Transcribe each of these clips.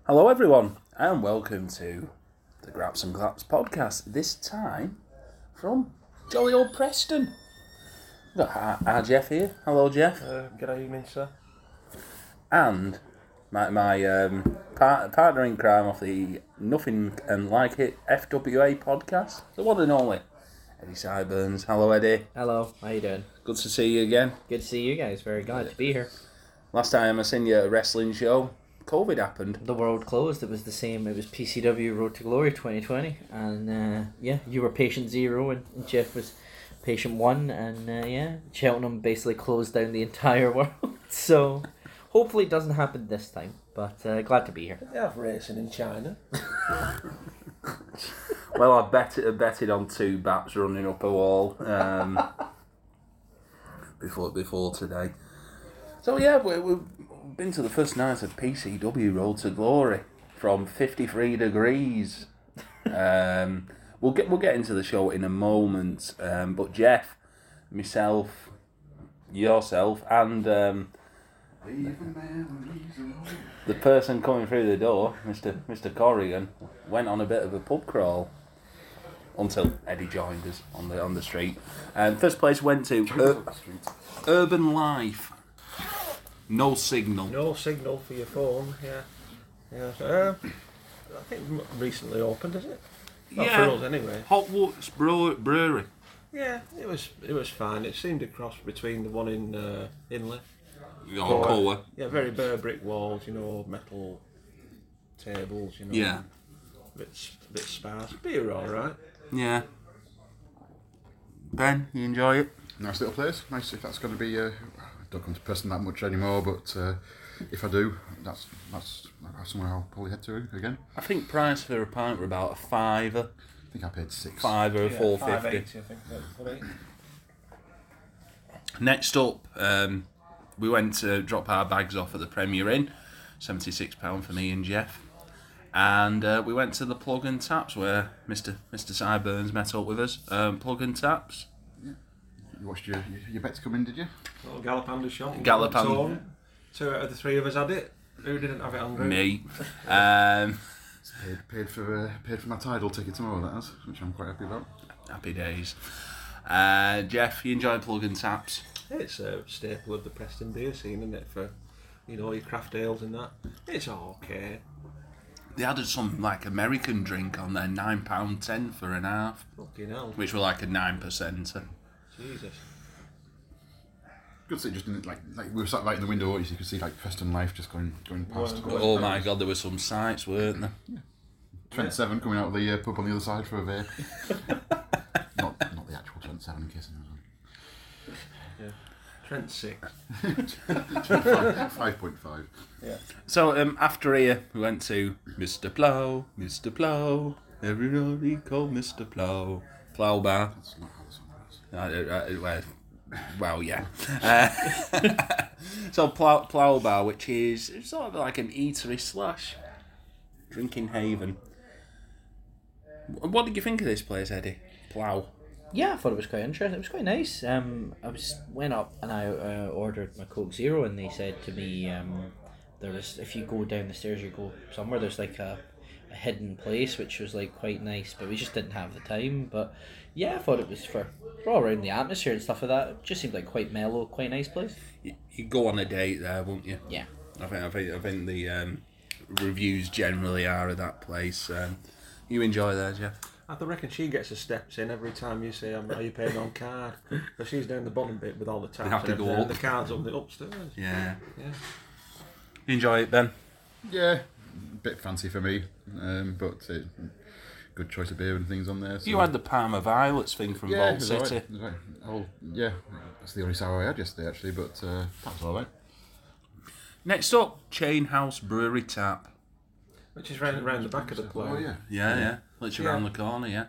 Hello everyone, and welcome to the Graps and Claps podcast, this time from jolly old Preston. We've got our Jeff here. Hello Jeff. Good evening, sir. And my partner in crime off the Nothing and Like It FWA podcast, the one and only Eddie Siburns. Hello Eddie. Hello, how you doing? Good to see you again. Good to see you guys, very glad to be here. Last time I seen you at a wrestling show, COVID happened. The world closed, it was the same, it was PCW Road to Glory 2020, and you were patient 0 and Jeff was patient 1, and Cheltenham basically closed down the entire world, so hopefully it doesn't happen this time, but glad to be here. They have racing in China. Well, I betted on 2 bats running up a wall before today. So yeah, we've been to the first night of PCW Road to Glory from 53 degrees. We'll get into the show in a moment. But Jeff, myself, yourself, and the person coming through the door, Mr. Corrigan, went on a bit of a pub crawl until Eddie joined us on the street. First place went to Urban Life. No signal. No signal for your phone. Yeah. I think recently opened, is it? Not for us anyway. Hot Woods Brewery. Yeah, it was fine. It seemed a cross between the one in Inley. Coa. Yeah, very bare brick walls, metal tables, Yeah. A bit sparse. Beer all right. Yeah. Ben, you enjoy it? Nice little place. Nice if that's going to be. I don't come to Preston that much anymore, but if I do, that's somewhere I'll probably head to again. I think price for a pint were about a £5. I think I paid £6. £5 or £4.50. $5.80, I think. Next up, we went to drop our bags off at the Premier Inn, £76 for me and Jeff, and we went to the Plug and Taps where Mr. Siburns met up with us. Plug and Taps. You watched your bets come in, did you? Little Galapander shot. Galapander. 2 out of the 3 of us had it. Who didn't have it on group? Me. Paid for my Tidal ticket tomorrow, that is, which I'm quite happy about. Happy days. Jeff, you enjoy Plug and Taps? It's a staple of the Preston beer scene, isn't it? For your craft ales and that. It's okay. They added some American drink on there, £9.10 for an half, Fucking hell. which were like a 9%. Jesus. Good to see, just in, like we were sat right in the window, so you could see Preston Life just going past. Oh my God, there were some sights, weren't there? Yeah. Trent 7 coming out of the pub on the other side for a vape. not the actual Trent 7 kissing. Yeah. Trent 6. 5.5. Yeah. So after here, we went to Mr. Plough, everybody called Mr. Plough, Plough Bar. That's not how the song goes. Well, yeah. So Plough Bar, which is sort of like an eatery / drinking haven. What did you think of this place, Eddie? Plough. Yeah, I thought it was quite interesting. It was quite nice. I went up and I ordered my Coke Zero, and they said to me, if you go down the stairs, you go somewhere. There's like a hidden place, which was quite nice, but we just didn't have the time. But yeah, I thought it was for all around the atmosphere and stuff like that. It just seemed like quite mellow, quite nice place. You go on a date there, won't you? Yeah. I think the reviews generally are of that place. You enjoy there, Jeff? I reckon she gets her steps in every time you say, are you paying on card? But she's down the bottom bit with all the taps have to and go everything, up. and the card's on the upstairs. Yeah. Yeah. You enjoy it, Ben? Yeah, bit fancy for me, but good choice of beer and things on there. So. You had the Parma Violets thing from Yeah, Vault it was City. alright, it was alright. Oh, yeah, that's the only sour I had yesterday actually, but that was alright. Next up, Chain House Brewery Tap. Which is round the back of the play. Oh yeah. Yeah. Literally Yeah. around the corner, yeah.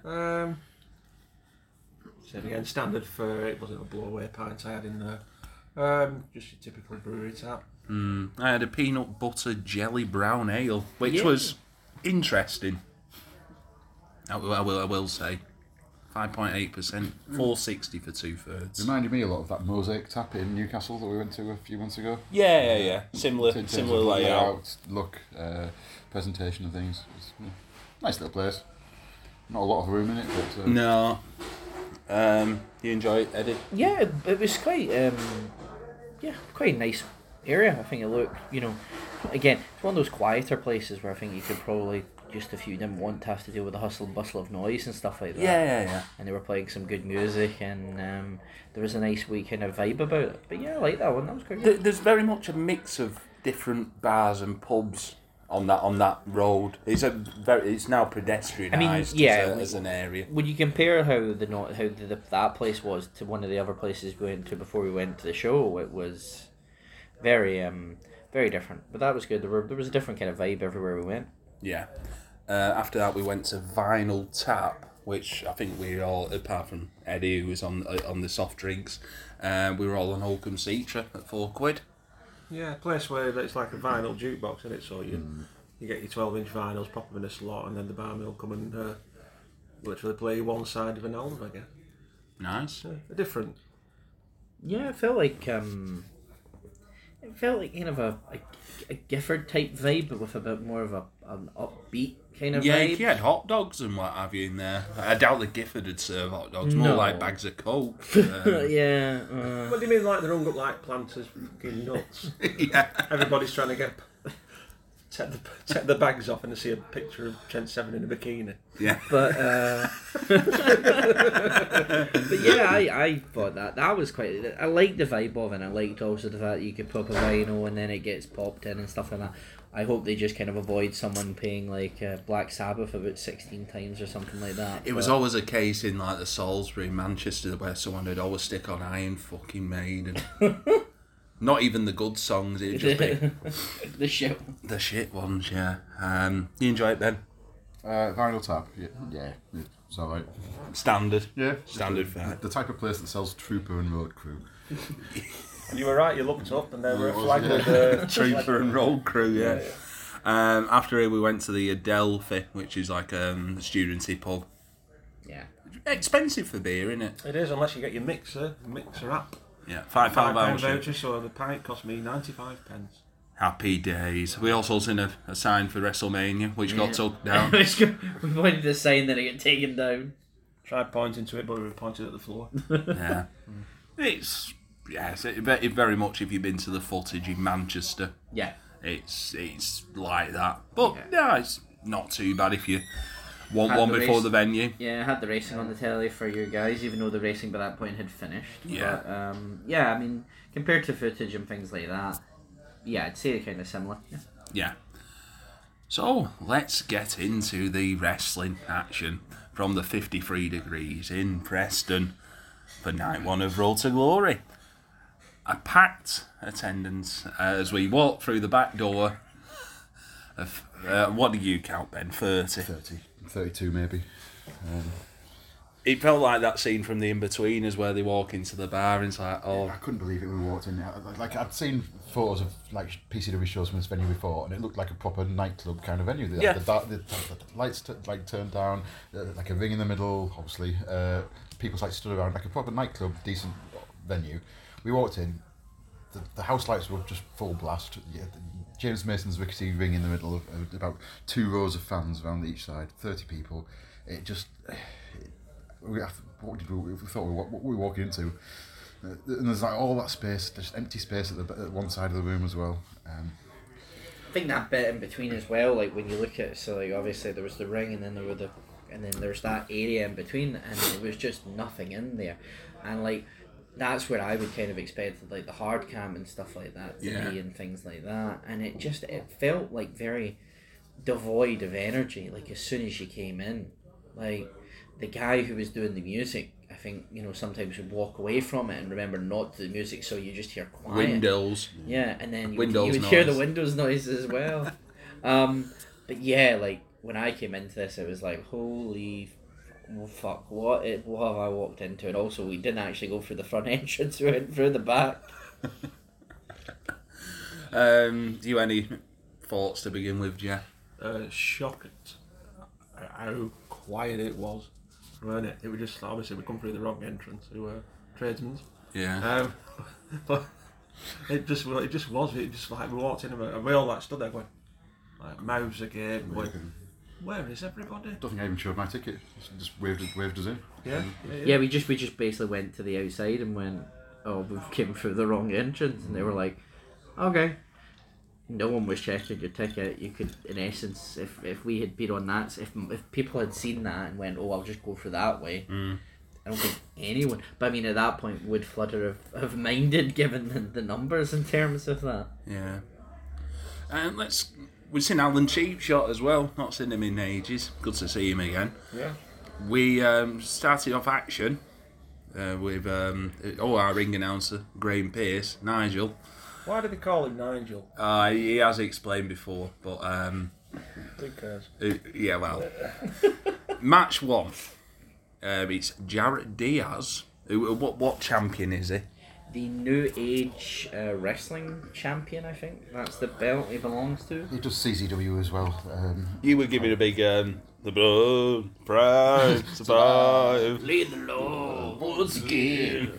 So again, standard for, it wasn't a blow-away pint I had in there. Just your typical brewery tap. I had a peanut butter jelly brown ale, which Yeah. was interesting. I will say. 5.8%, 460 for 2/3. Reminded me a lot of that Mosaic Tap in Newcastle that we went to a few months ago. Yeah. Similar In terms similar of layout. look, presentation and things. It's, nice little place. Not a lot of room in it, but No. You enjoy it, Eddie? Yeah, it was quite quite a nice area. I think it looked, again, it's one of those quieter places where I think you could probably, just if you didn't want to have to deal with the hustle and bustle of noise and stuff like that. Yeah. And they were playing some good music, and there was a nice wee kind of vibe about it. But yeah, I like that one. That was quite good. There's very much a mix of different bars and pubs on that road. It's now pedestrianised as an area. Would you compare how that place was to one of the other places we went to before we went to the show? It was very very different, but that was good. There was a different kind of vibe everywhere we went. Yeah. After that, we went to Vinyl Tap, which I think we all, apart from Eddie, who was on the soft drinks, we were all on Holcombe Citra at £4. Yeah, a place where it's like a vinyl jukebox, isn't it? So you get your 12-inch vinyls, pop them in a slot, and then the barman will come and literally play one side of an album, I guess. Nice. A different. Yeah, it felt like kind of a Gifford type vibe, but with a bit more of an upbeat kind of vibe. You had hot dogs and what have you in there. I doubt the Gifford would serve hot dogs, more like bags of coke. Yeah. What do you mean, like they're hung up like planters fucking nuts? Yeah. Everybody's trying to take the bags off and see a picture of Trent Seven in a bikini. Yeah. But but yeah, I thought that was quite. I liked the vibe of it, and I liked also the fact that you could pop a vinyl and then it gets popped in and stuff like that. I hope they just kind of avoid someone paying like Black Sabbath about 16 times or something like that. It was always a case in like the Salisbury, Manchester, where someone would always stick on Iron fucking Maiden. Not even the good songs, it'd just be the shit. the shit ones, yeah. You enjoy it, Ben? Vinyl Tap, yeah, it's alright. Standard. Yeah. Standard fare. The type of place that sells Trooper and Road Crew. And you were right, you looked up and there were a Yeah, flag yeah. with Trooper and Road Crew, yeah. After here we went to the Adelphi, which is like a studency pub. Yeah. Expensive for beer, isn't it? It is, unless you get your mixer app. Yeah, £5 £5 voucher. voucher, so the pint cost me 95 pence. Happy days. We also seen a sign for WrestleMania, which got took down. We wanted to sign that it got taken down. Tried pointing to it, but we were pointing at the floor. Yeah. It's very much, if you've been to the footage in Manchester, Yeah. it's like that. But yeah, it's not too bad if you want Had one the before race. the venue. Yeah, I had the racing on the telly for you guys, even though the racing by that point had finished. Yeah. But, yeah, I mean, compared to footage and things like that, yeah, I'd say they're kind of similar. Yeah. Yeah. So let's get into the wrestling action from the 53 Degrees in Preston for night one of Road to Glory. A packed attendance as we walk through the back door of, what do you count, Ben? 30? 32 maybe. It felt like that scene from The In-Betweeners where they walk into the bar and it's like, oh... I couldn't believe it when we walked in. Like, I'd seen photos of like PCW shows from this venue before, and it looked like a proper nightclub kind of venue. Yeah. The lights turned down, like a ring in the middle, obviously. People's like stood around, like a proper nightclub, decent venue. We walked in, the house lights were just full blast. Yeah, James Mason's rickety ring in the middle of about 2 rows of fans around each side, 30 people. It just... we thought what we were walking into, and there's like all that space, just empty space at one side of the room as well. I think that bit in between as well, like when you look at it, so like obviously there was the ring and then there's that area in between, and there was just nothing in there, and like that's where I would kind of expect like the hard cam and stuff like that to be and things like that, and it felt like very devoid of energy. Like as soon as you came in, like the guy who was doing the music, I think, sometimes would walk away from it and remember not to the music, so you just hear quiet. Windows. Yeah, and then you Windows would hear the noise. windows noise as well. But yeah, like when I came into this, it was like, holy fuck, what have I walked into? And also, we didn't actually go through the front entrance, we went through the back. Do you any thoughts to begin with, Jeff? Shocked at how quiet it was. weren't it? It was just obviously we come through the wrong entrance. We were tradesmen. Yeah. But it just was. It just like we walked in and we all like stood there going, like mouths again. Going, where is everybody? I don't think I even showed my ticket. Just waved us in. Yeah, we just basically went to the outside and went, oh, we came through the wrong entrance, and they were like, okay. No one was checking your ticket. You could, in essence, if we had been on that, if people had seen that and went, oh, I'll just go for that way. I don't think anyone. But I mean, at that point, would Flutter have minded given the numbers in terms of that? Yeah. And we've seen Alan Cheapshot as well. Not seen him in ages. Good to see him again. Yeah. We started off action with our ring announcer, Graham Pearce, Nigel. Why do they call him Nigel? He has explained before, but Who cares? yeah, well, match one. It's Jarrett Diaz. What champion is he? The New Age Wrestling Champion, I think. That's the belt he belongs to. He does CZW as well. You would give it a big the blood, pride, survive. Lead the law once again.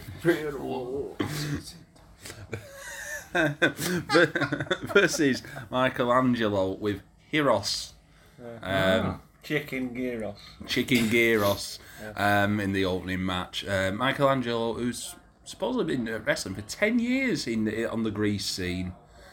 Versus Michelangelo with Hyros. Chicken Gyros. Chicken Gyros in the opening match. Michelangelo, who's supposedly been wrestling for 10 years on the Greece scene.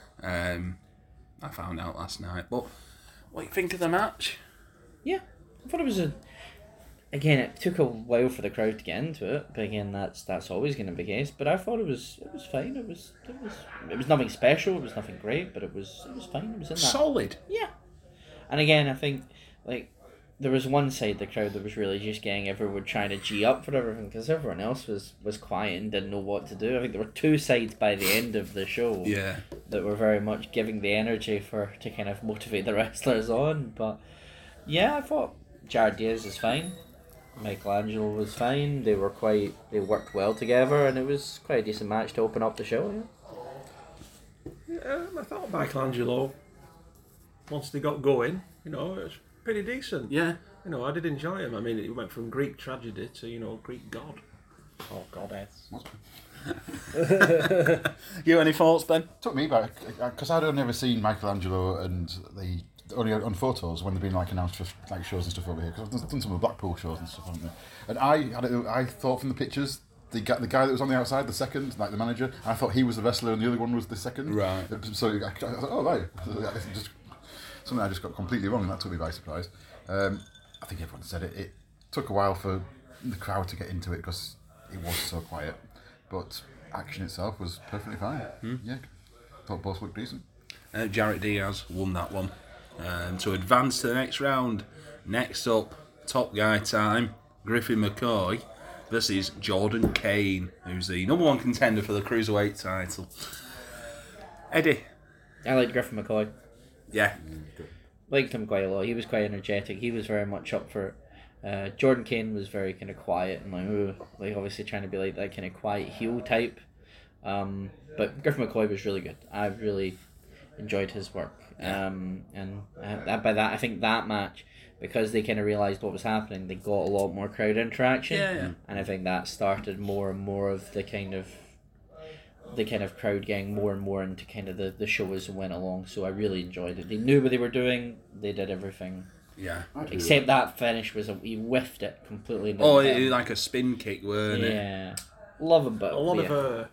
I found out last night. But what do you think of the match? Yeah, I thought it was again, it took a while for the crowd to get into it, but again, that's always going to be the case. But I thought it was fine. It was nothing special. It was nothing great, but it was fine. It was in that solid. Yeah, and again, I think like there was one side of the crowd that was really just getting everyone trying to G up for everything because everyone else was quiet and didn't know what to do. I think there were two sides by the end of the show. Yeah. That were very much giving the energy to kind of motivate the wrestlers on, but yeah, I thought Jarrett Diaz is fine. Michelangelo was fine. They worked well together, and it was quite a decent match to open up the show. Yeah, I thought Michelangelo, once they got going, it was pretty decent. Yeah. I did enjoy him. I mean, it went from Greek tragedy to Greek god. Or goddess. You any thoughts, Ben? Took me back because I'd only ever seen Michelangelo and only on photos when they've been announced for shows and stuff over here. Because I've done some of the Blackpool shows and stuff, haven't they? And I thought from the pictures, the guy that was on the outside, the second, the manager, I thought he was the wrestler and the other one was the second. Right. So I thought, oh right, just something I just got completely wrong, and that took me by surprise. I think everyone said it. It took a while for the crowd to get into it because it was so quiet, but action itself was perfectly fine. Yeah, thought both looked decent. Jarrett Diaz won that one. To advance to the next round. Next up, top guy time, Griffin McCoy versus Jordan Kane, who's the number one contender for the Cruiserweight title. Eddie. I liked Griffin McCoy. Yeah. Liked him quite a lot. He was quite energetic. He was very much up for it. Jordan Kane was very kind of quiet and like obviously trying to be like that kind of quiet heel type. But Griffin McCoy was really good. I really enjoyed his work. And by that, I think that match, because they kind of realised what was happening, they got a lot more crowd interaction. Yeah. And I think that started more and more of the kind of crowd getting more and more into kind of the show as it went along. So I really enjoyed it. They knew what they were doing. They did everything. Yeah. Except that finish was he whiffed it completely. It was like a spin kick, weren't it? Yeah. Love him, but A lot of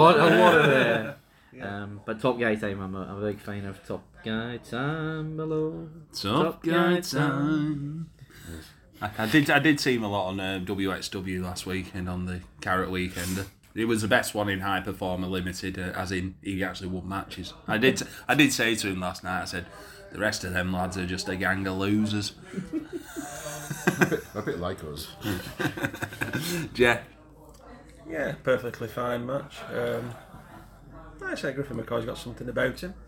but Top Guy Time, I'm a big fan of Top Guy Time below. Top Guy Time. I did see him a lot on WXW last weekend on the Carrot Weekender. It was the best one in High Performer Limited, as in he actually won matches. I did say to him last night, I said, the rest of them lads are just a gang of losers. a bit like us. Yeah. Yeah, perfectly fine match. I say Griffin McCoy's got something about him.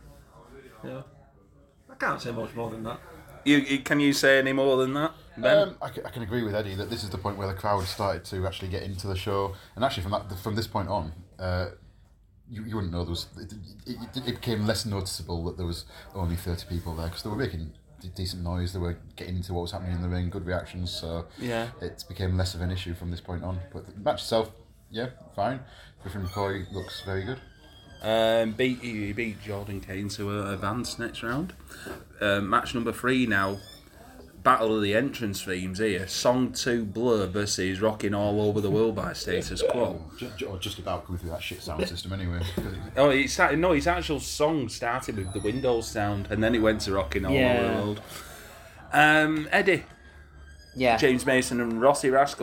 I can't say much more than that. Can you say any more than that, Ben? I can agree with Eddie that this is the point where the crowd started to actually get into the show, and actually from this point on, you wouldn't know there was. It became less noticeable that there was only 30 people there because they were making decent noise. They were getting into what was happening in the ring, good reactions. So Yeah. it became less of an issue from this point on. But the match itself, yeah, fine. Griffin McCoy looks very good. He beat Jordan Kane to advance next round. Match number 3 now. Battle of the entrance themes here. Song 2 Blur versus Rocking All Over the World by Status Quo. Or just about going through that shit sound system anyway. Oh, his actual song started with the Windows sound, and then it went to Rocking All Over the World. Eddie. Yeah. James Mason and Rossi Rascal.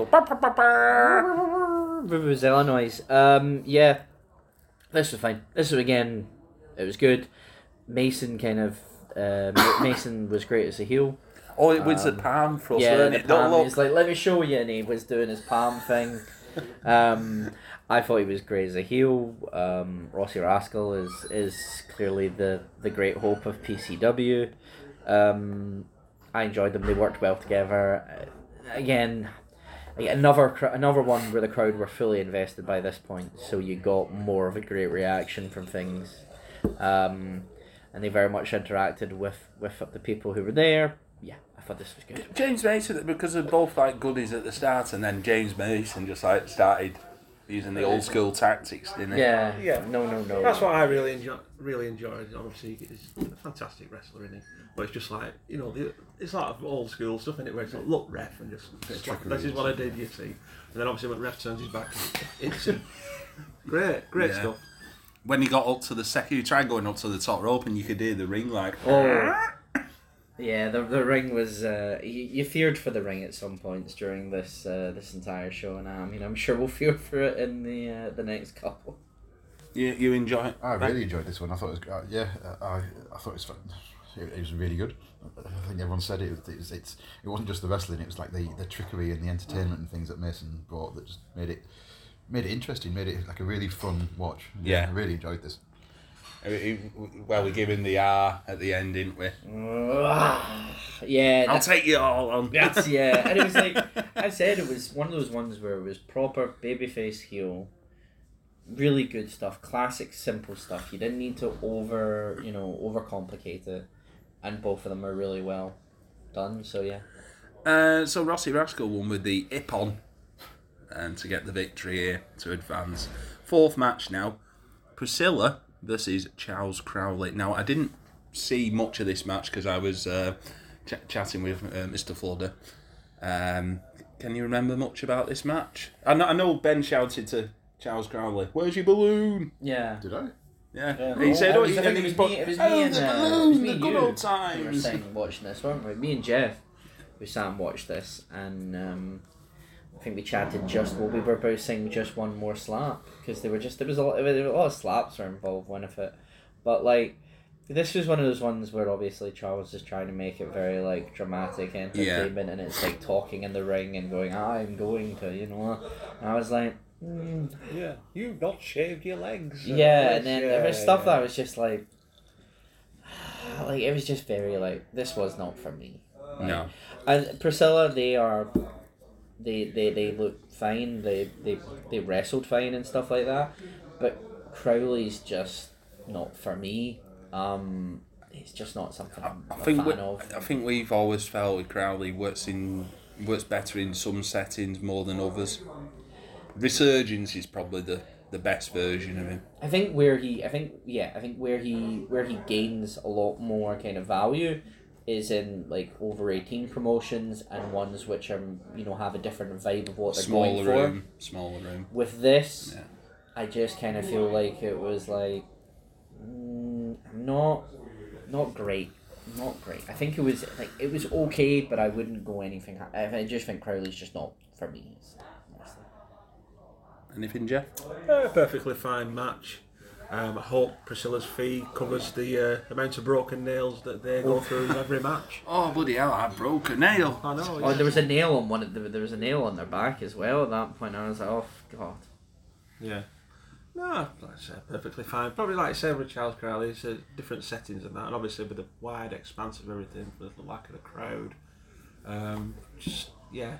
Vuvuzela noise. Yeah. This was fine. This was, again, it was good. Mason Mason was great as a heel. Oh, it was the palm thrust, Yeah, wasn't the it? palm. Look. He's like, let me show you, and he was doing his palm thing. I thought he was great as a heel. Rossi Rascal is clearly the great hope of PCW. I enjoyed them. They worked well together. Again, another one where the crowd were fully invested by this point, so you got more of a great reaction from things. And they very much interacted with the people who were there. Yeah, I thought this was good. James Mason, because they're both like goodies at the start, and then James Mason just like started using the old school tactics, didn't he? Yeah. No. That's what I really enjoyed. Obviously, he's a fantastic wrestler, isn't he? But it's just like, it's like old school stuff, isn't it? Where it's like, look, ref, and just this is what I did, you see. And then obviously when ref turns his back, it's great Yeah. stuff. When he got up to the second, he tried going up to the top rope, and you could hear the ring like. Oh. Yeah, the ring was. You feared for the ring at some points during this entire show, and I'm sure we'll fear for it in the next couple. You enjoy it? I really enjoyed this one. I thought it was I thought it was fun. It was really good. I think everyone said it wasn't just the wrestling. It was like the trickery and the entertainment and things that Mason brought that just made it interesting. Made it like a really fun watch. Yeah. I really enjoyed this. Well, we gave him the R at the end, didn't we? Yeah. I'll take you all on. That's yeah, and it was like I said, it was one of those ones where it was proper babyface heel, really good stuff, classic simple stuff. You didn't need to overcomplicate it, and both of them are really well done. So yeah. So Rossi Rascal won with the Ippon, and to get the victory here to advance. 4th match now, Priscilla versus Charles Crowley. Now I didn't see much of this match because I was chatting with Mr. Fludder. Can you remember much about this match? I know Ben shouted to Charles Crowley, "Where's your balloon?" Yeah. Did I? Yeah. He said, it was me and the you. balloon, the good You old were times. sitting watching this, weren't we? Me and Jeff, we sat and watched this, and I think we chatted we were both saying just one more slap, because there was a lot of slaps were involved one of it, but like this was one of those ones where obviously Charles is trying to make it very like dramatic entertainment, and it's like talking in the ring and going, I'm going to, and I was like, Yeah, you've not shaved your legs. yeah, and then there was stuff that was just like it was just very like, this was not for me. No. And Priscilla, they look fine. They wrestled fine and stuff like that. But Crowley's just not for me. It's just not something I'm a fan of. I think we've always felt with Crowley works better in some settings more than others. Resurgence is probably the best version of him. I think where he gains a lot more kind of value is in like over 18 promotions and ones which are have a different vibe of what they're going for. Smaller room. With this, Yeah. I just kind of feel like it was like not great. Not great. I think it was okay, but I wouldn't go anything. I just think Crowley's just not for me. Honestly. Anything, Jeff? Perfectly fine match. I hope Priscilla's fee covers the amount of broken nails that they go through in every match. Oh bloody hell! I broke a nail. I know. Oh, there was a nail on one. There was a nail on their back as well. At that point, I was like, oh god. Yeah. No, that's perfectly fine. Probably like I said with Charles Crowley, it's different settings and that, and obviously with the wide expanse of everything, with the lack of the crowd. Just yeah.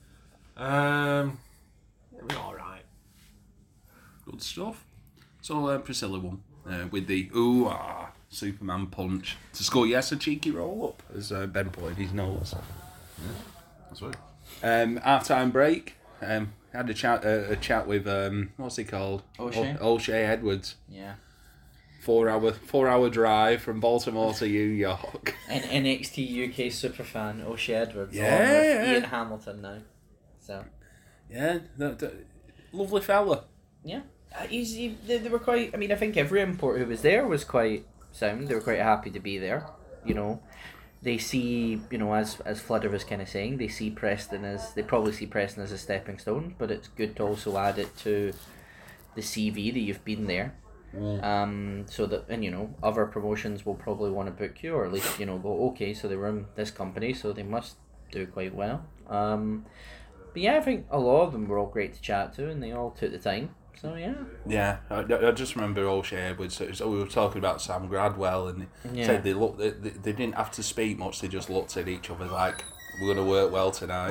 It was all right. Good stuff. So Priscilla won with the ooh ah. Superman punch to score. Yes, a cheeky roll up, as Ben pointed his nose. That's right. Half-time break. Had a chat with what's he called? O'Shea? O'Shea Edwards. Yeah. 4 hour drive from Baltimore to New York. An NXT UK superfan, O'Shea Edwards. Yeah, along with yeah. Ian Hamilton now. So. Yeah, lovely fella. Yeah. They were quite. I mean, I think every import who was there was quite sound. They were quite happy to be there. You know, they see, you know, as Fludder was kind of saying, they probably see Preston as a stepping stone, but it's good to also add it to the CV that you've been there. So that, and you know, other promotions will probably want to book you, or at least, you know, go, okay, so they were in this company, so they must do quite well. But yeah, I think a lot of them were all great to chat to, and they all took the time. So yeah. Yeah, I just remember O'Shea Edwards. So we were talking about Sam Gradwell, and he said they didn't have to speak much. They just looked at each other like, we're going to work well tonight,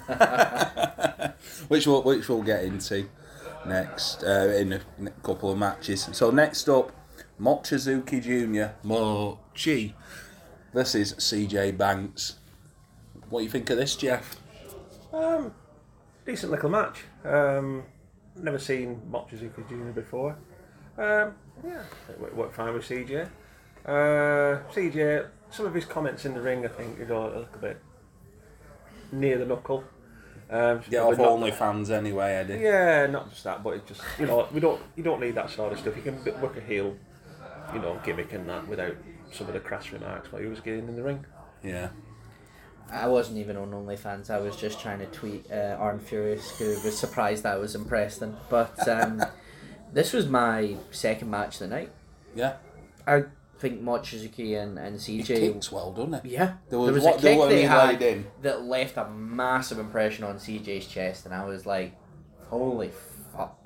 which we'll get into next in a couple of matches. So next up, Mochizuki Jr. Mochi versus CJ Banks. What do you think of this, Jeff? Decent little match. Never seen Mochizuki Jr. before. Yeah, it worked fine with CJ. CJ, some of his comments in the ring, I think, a little bit near the knuckle. Get off OnlyFans anyway, Eddie. Yeah, not just that, but it's just, you know, you don't need that sort of stuff. You can work a heel, you know, gimmick and that without some of the crass remarks while he was getting in the ring. Yeah. I wasn't even on OnlyFans. I was just trying to tweet Arn Furious, who was surprised I was in Preston. But this was my second match of the night. Yeah. I think Mochizuki and CJ... He kicks well, doesn't it? Yeah. There was a kick they had laid in that left a massive impression on CJ's chest, and I was like, holy fuck.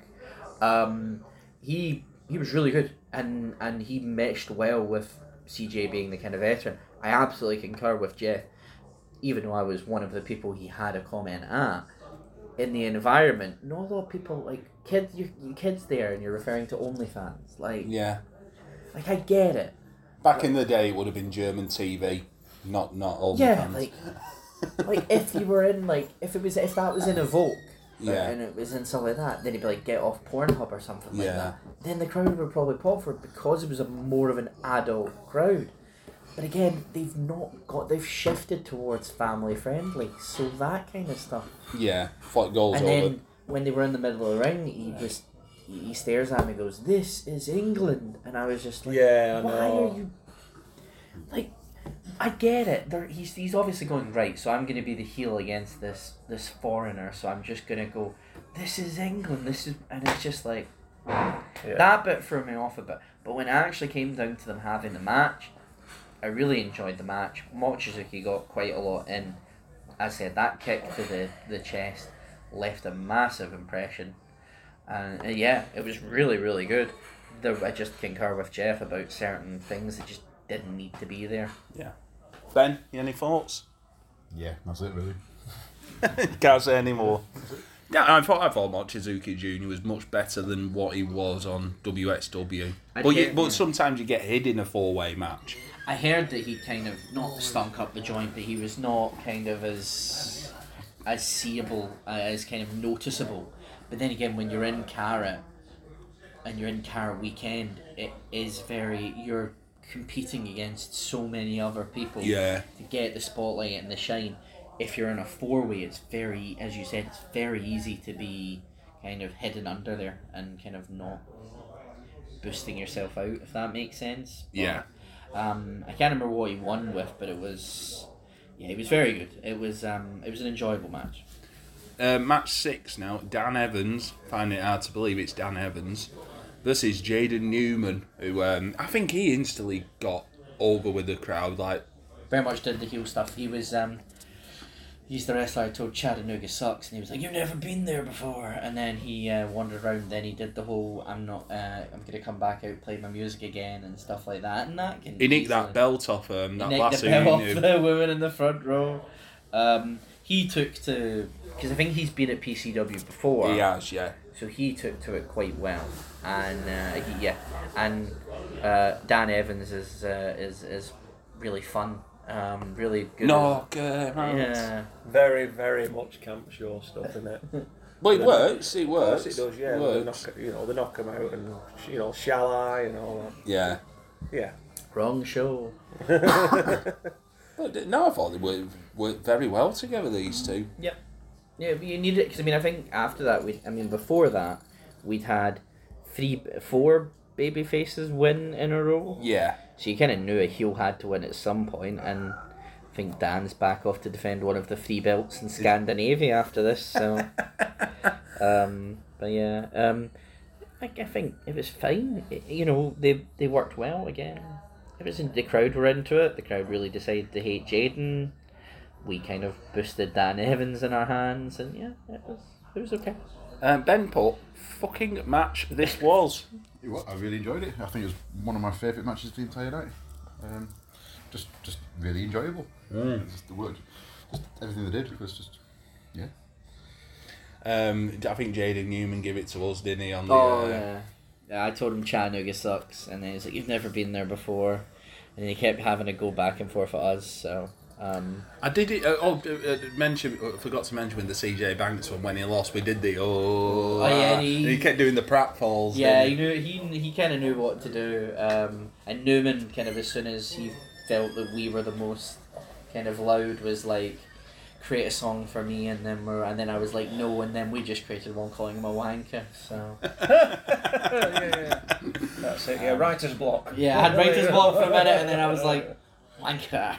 He was really good, and he meshed well with CJ being the kind of veteran. I absolutely concur with Jeff. Even though I was one of the people he had a comment at, in the environment, not a lot of people, like, kids, you kids there, and you're referring to OnlyFans, like, yeah, like, I get it. Back in the day, it would have been German TV, not OnlyFans. Yeah, like if you were in, like, if that was in Evoke, yeah, and it was in something like that, then it'd be like, get off Pornhub or something like Yeah. that. Then the crowd would probably pop for it because it was a more of an adult crowd. But again, they've shifted towards family friendly, so that kind of stuff. Yeah, what goes And over. then when they were in the middle of the ring, he stares at me and goes, "This is England," and I was just like, Yeah, I why know. are you like? I get it. He's obviously going, right, so I'm going to be the heel against this foreigner, so I'm just going to go, "This is England. This is," and it's just like that bit threw me off a bit. But when it actually came down to them having the match, I really enjoyed the match. Mochizuki got quite a lot in. As I said, that kick to the chest left a massive impression. And yeah, it was really, really good. I just concur with Jeff about certain things that just didn't need to be there. Yeah. Ben, any thoughts? Yeah, that's it really. Can't say any more. Yeah, I thought Mochizuki Jr. was much better than what he was on WXW. But sometimes you get hid in a 4-way match. I heard that he kind of not stunk up the joint, but he was not kind of as seeable, as kind of noticeable. But then again, when you're in Carrot and you're in Carrot Weekend, it is you're competing against so many other people to get the spotlight and the shine. If you're in a 4-way, it's very, as you said, it's very easy to be kind of hidden under there and kind of not boosting yourself out, if that makes sense. Yeah. I can't remember what he won with, but it was very good. It was an enjoyable match. Match 6 now. Dan Evans, find it hard to believe it's Dan Evans, versus Jaden Newman, who I think he instantly got over with the crowd. Like, very much did the heel stuff. He was he's the wrestler I told Chattanooga sucks, and he was like, "You've never been there before," and then he wandered around. Then he did the whole I'm gonna come back out, play my music again and stuff like that, and that can he nicked that belt off that nicked lassie the belt off knew. the women in the front row. He took to, because I think he's been at PCW before. He has, yeah. so he took to it quite well, and Dan Evans is really fun, really good. Yeah. Very, very much camp show stuff, isn't it? Well, it works. It Of course works. it does, yeah. It They works. knock him out and, shall I and all that. Yeah. Yeah. Wrong show. But no, I thought they worked very well together, these two. Yep. Yeah, but you need it because I think after that before that we'd had 4 baby faces win in a row. Yeah. So you kind of knew a heel had to win at some point, and I think Dan's back off to defend one of the 3 belts in Scandinavia after this. So, but yeah, I think it was fine. They worked well again. The crowd were into it. The crowd really decided to hate Jaden. We kind of boosted Dan Evans in our hands, and yeah, it was okay. Ben Put, fucking match this was. I really enjoyed it. I think it was one of my favourite matches of the entire night. Just really enjoyable. Just the word, just everything they did was just, yeah. I think Jaden Newman gave it to us, didn't he? On the, Yeah, I told him Chattanooga sucks, and then he's like, "You've never been there before," and he kept having to go back and forth at us. So. I did it. Forgot to mention with the CJ Banks one when he lost. We did the yeah, he kept doing the pratfalls. Yeah, he knew he kind of knew what to do. And Newman kind of as soon as he felt that we were the most kind of loud was like, create a song for me, and then I was like no, and then we just created one calling him a wanker. So yeah. That's it. Yeah, writer's block. yeah, I had writer's block for a minute, and then I was like wanker.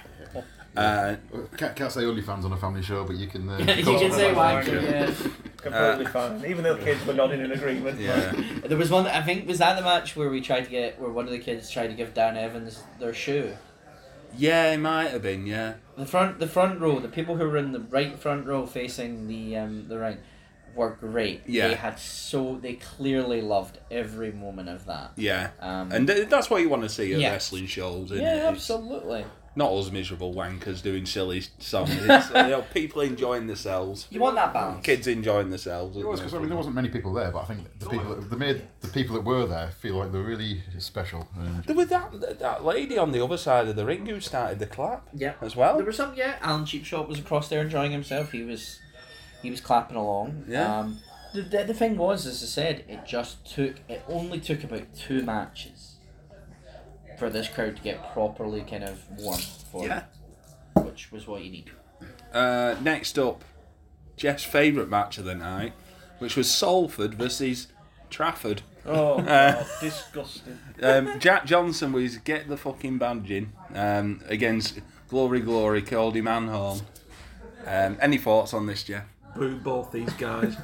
Can't say OnlyFans on a family show, but you can. You can say wanker. Yeah. Completely fine. Even though the kids were nodding in agreement. Yeah. There was one. I think was that the match where where one of the kids tried to give Dan Evans their shoe. Yeah, it might have been. Yeah. The front row, the people who were in the right front row facing the ring, were great. Yeah. They clearly loved every moment of that. Yeah. And that's what you want to see at Yeah. wrestling shows, isn't Yeah, it? It's absolutely. not us miserable wankers doing silly songs. It's, people enjoying themselves. You want that balance. Kids enjoying themselves. It was because there wasn't many people there, but I think the people that made the people that were there feel like they're really special. There was that lady on the other side of the ring who started the clap. Yeah. As well. There was some. Yeah, Alan Cheapshot was across there enjoying himself. He was clapping along. Yeah. The thing was, as I said, it only took about 2 matches for this crowd to get properly kind of warm for it, which was what you need. Next up, Jeff's favourite match of the night, which was Salford versus Trafford. Oh, God, disgusting. Jack Johnson was get the fucking badge in against Glory Cody Manhorn. Any thoughts on this, Jeff? Boo both these guys.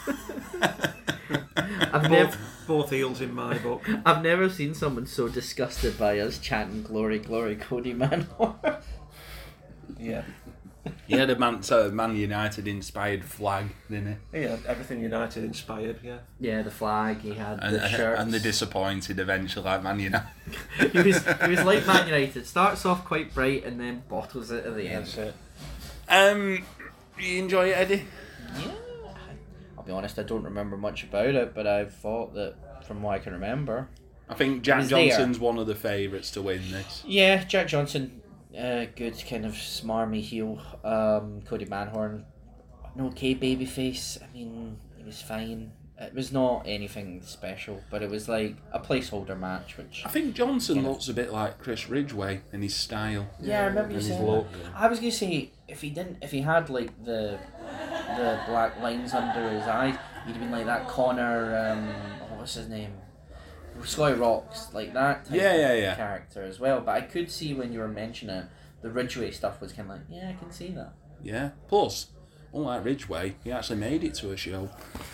Both heels in my book. I've never seen someone so disgusted by us chanting "Glory, Glory, Cody Manhorn." Yeah. He had a Man United inspired flag, didn't he? Yeah, everything United inspired, yeah. Yeah, the flag. He had the shirts. And they disappointed eventually, like Man United. he was like Man United. Starts off quite bright and then bottles it at the end. That's it. You enjoy it, Eddie? Yeah. I'll be honest, I don't remember much about it, but I thought that from what I can remember. I think Jack Johnson's one of the favourites to win this. Yeah, Jack Johnson, good kind of smarmy heel. Cody Manhorn, an okay babyface. I mean, he was fine. It was not anything special, but it was like a placeholder match, which... I think Johnson looks a bit like Chris Ridgway in his style. Yeah, I remember you saying that. I was going to say, if he had like the black lines under his eyes, he'd have been like that Connor, what's his name? Sky Rocks, like that type of character as well. But I could see when you were mentioning it, the Ridgway stuff was kind of like, yeah, I can see that. Yeah, plus, unlike Ridgway, he actually made it to a show.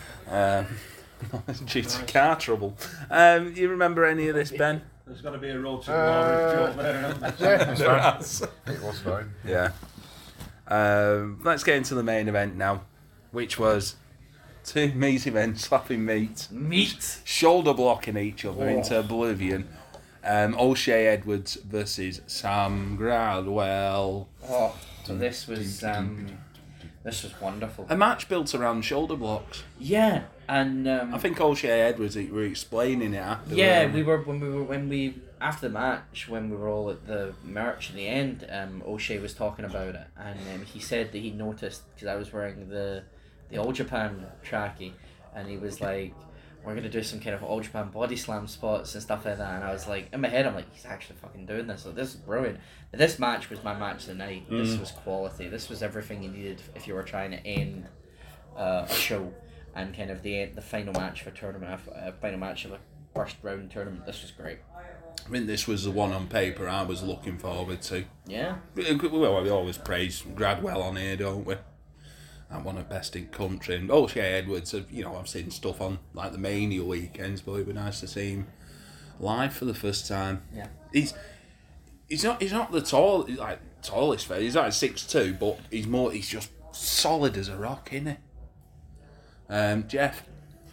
Due to car trouble. You remember any of this, Ben? There's got to be a road to glory joke there. Yeah, it's fine. It was fine. Yeah. Let's get into the main event now, which was 2 meaty men slapping meat, shoulder blocking each other into oblivion. O'Shea Edwards versus Sam Gradwell. Oh, so this was This was wonderful. A match built around shoulder blocks. Yeah, and I think O'Shea Edwards were explaining it after. yeah, when we after the match when we were all at the merch in the end. O'Shea was talking about it, and he said that he noticed because I was wearing the All Japan trackie, and he was like, "We're gonna do some kind of All Japan body slam spots and stuff like that." And I was like, in my head, I'm like, "He's actually fucking doing this. So this is brilliant." But this match was my match of the night. This was quality. This was everything you needed if you were trying to end a show and kind of the final match of a tournament, final match of a first round tournament. This was great. I mean, this was the one on paper I was looking forward to. Yeah. Well, we always praise Gradwell on here, don't we? And one of the best in country. And O'Shea Edwards, I've seen stuff on like the Mania weekends, but it'd be nice to see him live for the first time. Yeah. He's not the tallest fella. He's like 6'2", but he's just solid as a rock, isn't he? Jeff.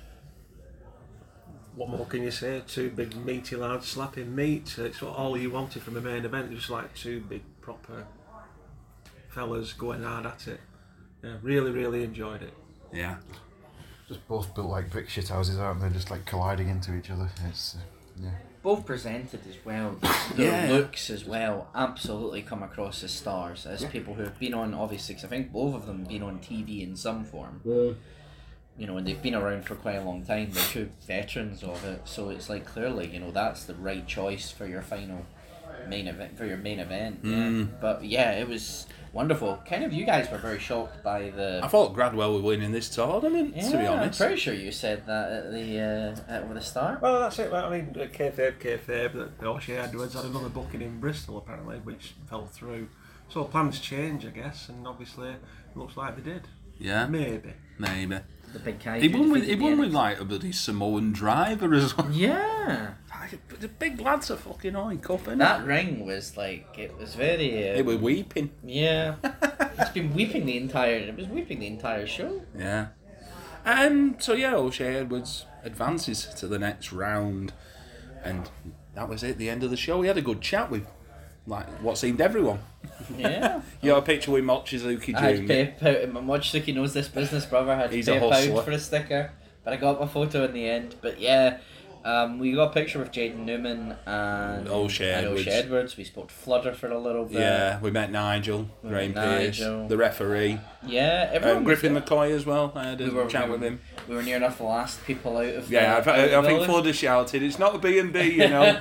What more can you say? Two big meaty lads slapping meat. It's all you wanted from a main event. Just like two big proper fellas going hard at it. Yeah, really, really enjoyed it. Yeah. Just both built like brick shit houses, aren't they? Just like colliding into each other. It's yeah. Both presented as well. Their looks as well absolutely come across as stars, as people who have been on, obviously, because I think both of them have been on TV in some form. And they've been around for quite a long time. They're two veterans of it, so it's like clearly, that's the right choice for your main event. Yeah. But yeah, it was wonderful. Kind of, you guys were very shocked by the. I thought Gradwell were winning this tournament. Yeah, to be honest, I'm pretty sure you said that at the start. Well, that's it. I mean, kayfabe that O'Shea Edwards had another booking in Bristol apparently, which fell through. So plans change, I guess, and obviously it looks like they did. Yeah. Maybe. The big kaiju. He won with like a bloody Samoan driver as well. Yeah. The big lads are fucking on cup, innit? That ring was like, it was very. It was weeping. Yeah. It was weeping the entire show. Yeah. So yeah, O'Shea Edwards advances to the next round, and that was it. The end of the show. We had a good chat with, like, what seemed everyone. Yeah. You got a picture with Mochizuki Jr. I had to pay a pound. Mochizuki knows this business, brother. I had to pay a pound for a sticker, but I got my photo in the end. But yeah, we got a picture with Jaden Newman and O'Shea Edwards. We spoke to Fludder for a little bit. Yeah, we met Nigel, Graham Pearce, the referee. Yeah, everyone. Griffin McCoy as well. I had a chat with him. We were near enough the last people out of. Yeah, I think Fludder shouted, "It's not a B&B, you know."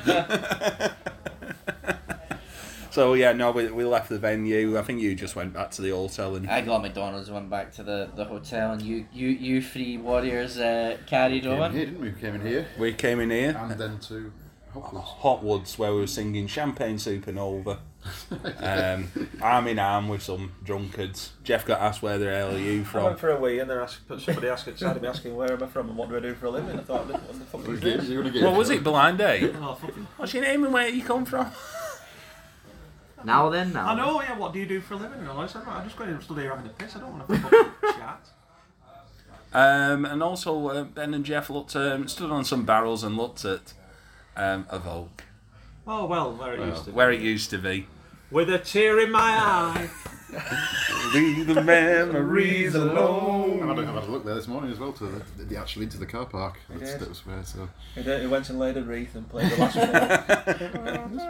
So yeah, no, we left the venue. I think you just went back to the hotel and I got McDonald's and went back to the hotel, and you three warriors carried on. We came in here. We came in here. And then to Hotwoods, where we were singing Champagne Supernova. Arm in arm with some drunkards. Jeff got asked, where the hell are you from? I went for a wee and then somebody started me asking where am I from and what do I do for a living. I thought, what the fuck is this? What was it, Blind Date? Oh, fucking... What's your name and where you come from? Now then. I know, yeah, what do you do for a living? And I said, I'm just going to study here having a piss, I don't want to fucking chat. And also, Ben and Jeff stood on some barrels and looked at a Vogue. Oh, well, where it used to be. Be. With a tear in my eye. Leave the memories alone. I've had a look there this morning as well to the actually into the car park. That was where, so. He went and laid a wreath and played the last one.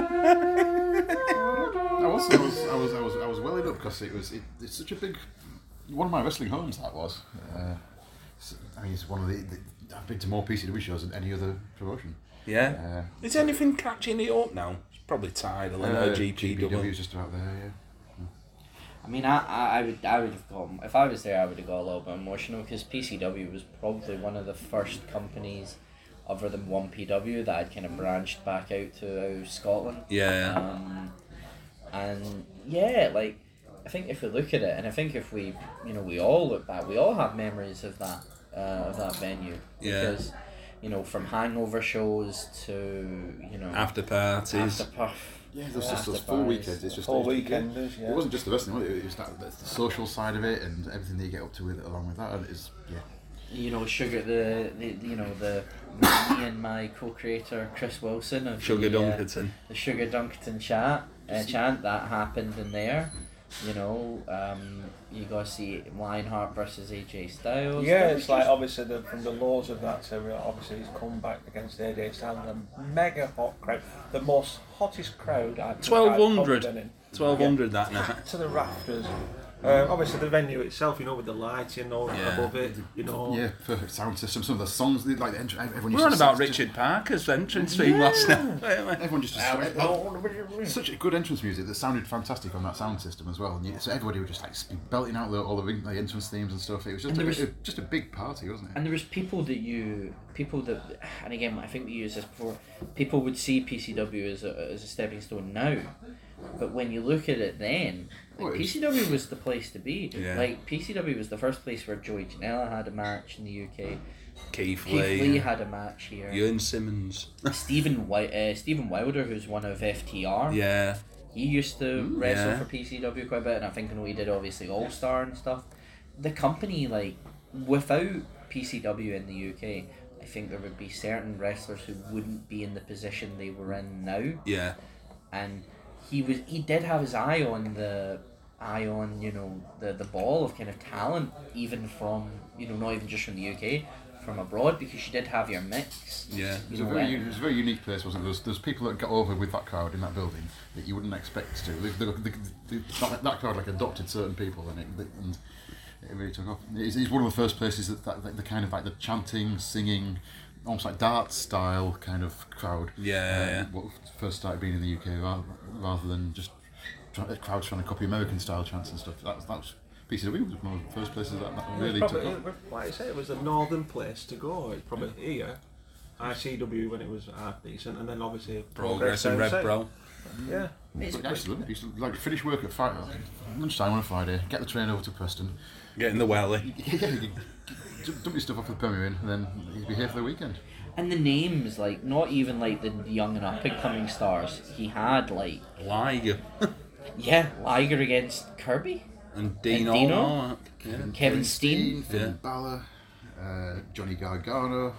I was welling up because it's such a big one of my wrestling homes that was. I mean, it's one of the I've been to more PCW shows than any other promotion. Yeah. Is anything catching it up now? It's probably tied. GPW is just about there. Yeah. I mean, I would have gone, if I was there, I would have got a little bit emotional because PCW was probably one of the first companies, other than 1PW, that I'd kind of branched back out to Scotland. Yeah. And yeah, like, I think if we look at it, and I think if we all look back, we all have memories of that venue. Yeah. Because, from hangover shows to, After parties. Yeah, there's just those full weekends. It's just whole weekend. Yeah. It wasn't just the wrestling, was it? It was the social side of it and everything that you get up to with it along with that. And it's Sugar, me and my co-creator Chris Wilson of Sugar Dunkerton. The Sugar Dunkerton chant that happened in there. You know, you got to see Lionheart versus AJ Styles. Yeah, it's like obviously from the laws of that to obviously his comeback against AJ Styles, a mega hot crowd, the most hottest crowd I've 1,200. I've been in. 1,200 that night. Packed to the rafters. Obviously the venue itself, you know, with the lighting above it, you know. Yeah, perfect sound system. Some of the songs, like the everyone. We were on about Richard Parker's entrance theme last night. Everyone just such a good entrance music that sounded fantastic on that sound system as well. And so everybody would just like be belting out all the entrance themes and stuff. It was just a big party, wasn't it? And there was people that, and again, I think we used this before. People would see PCW as a stepping stone now, but when you look at it then. Like, PCW was the place to be. Yeah. Like, PCW was the first place where Joey Janela had a match in the UK. Keith Lee Lee had a match here. Ewan Simmons. Stephen Wilder, who's one of FTR. Yeah. He used to wrestle for PCW quite a bit, and I think he did obviously All Star and stuff. The company, like, without PCW in the UK, I think there would be certain wrestlers who wouldn't be in the position they were in now. Yeah. And he did have his eye on the ball of kind of talent, even from, not even just from the UK, from abroad, because you did have your mix. Yeah. It was a very unique place, wasn't it? There's people that got over with that crowd in that building that you wouldn't expect to. That crowd like adopted certain people, and it really took off. It's one of the first places that the kind of like the chanting, singing, almost like dance style kind of crowd. Yeah. What first started being in the UK rather than just crowds trying to copy American style chants and stuff. That was PCW was one of the first places that really took off. Like I say, it was a northern place to go. It's probably here. ICW when it was half decent, and then obviously Progress and Red Bro. Yeah. Excellent. Used to like finish work at lunchtime on a Friday, get the train over to Preston, Get in the welly. dump your stuff off at the Premier Inn, and then you'd be here for the weekend. And the names, like, not even like the young and up and coming stars. He had like Liger. Liger against Kirby. And Dino. Dino. Yeah. Kevin Steen. Finn Balor, Johnny Gargano.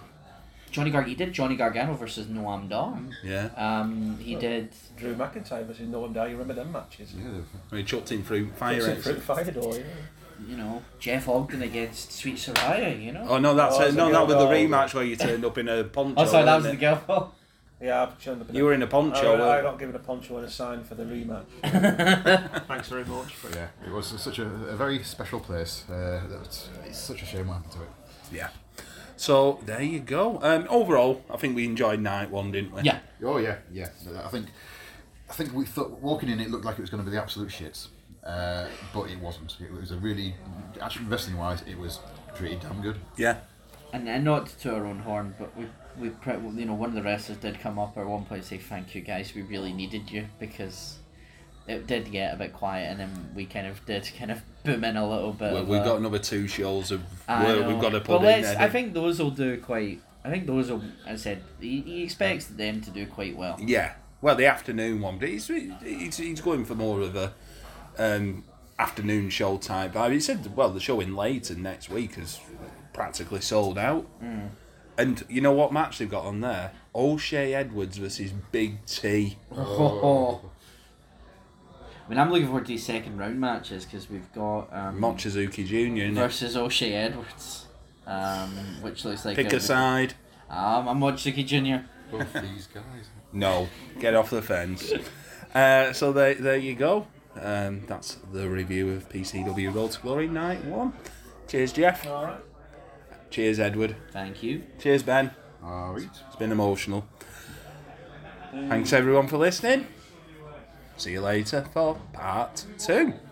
He did Johnny Gargano versus Noam Dar. Yeah. He did Drew McIntyre versus Noam Dar. You remember them matches? Yeah, He chucked him through fire exit. Fire door, yeah. Jeff Ogden against Sweet Soraya, Oh no, that's it. No, that was the rematch where you turned up in a poncho. Oh, sorry, that was wasn't the it? girl. Yeah, I've shown the. You were in a poncho. I got given a poncho and a sign for the rematch. Thanks very much. but yeah, it was such a very special place. It's such a shame what happened to it. Yeah. So there you go. Overall, I think we enjoyed night one, didn't we? Yeah. Oh yeah. I think we thought walking in it looked like it was going to be the absolute shits, but it wasn't. It was a really, actually wrestling wise, it was pretty damn good. Yeah. And not to our own horn, but we one of the wrestlers did come up at one point and say, "Thank you guys, we really needed you," because it did get a bit quiet, and then we kind of boom in a little bit. Well, we've got another 2 shows of work we've got to put but in there. I think those will do quite. I think those will. As I said, he expects them to do quite well. Yeah. Well, the afternoon one, but he's going for more of a afternoon show type vibe. He said, well, the show in Leighton next week is practically sold out. Mm. And you know what match they've got on there? O'Shea Edwards versus Big T. I mean, I'm looking forward to these second round matches because we've got Mochizuki Jr. versus O'Shea Edwards, which looks like Pick a side. I'm Mochizuki Jr. Both these guys. No, get off the fence. So there you go. That's the review of PCW Road to Glory Night 1. Cheers, Jeff. All right. Cheers, Edward. Thank you. Cheers, Ben. All right. It's been emotional. Thanks everyone for listening. See you later for part 2.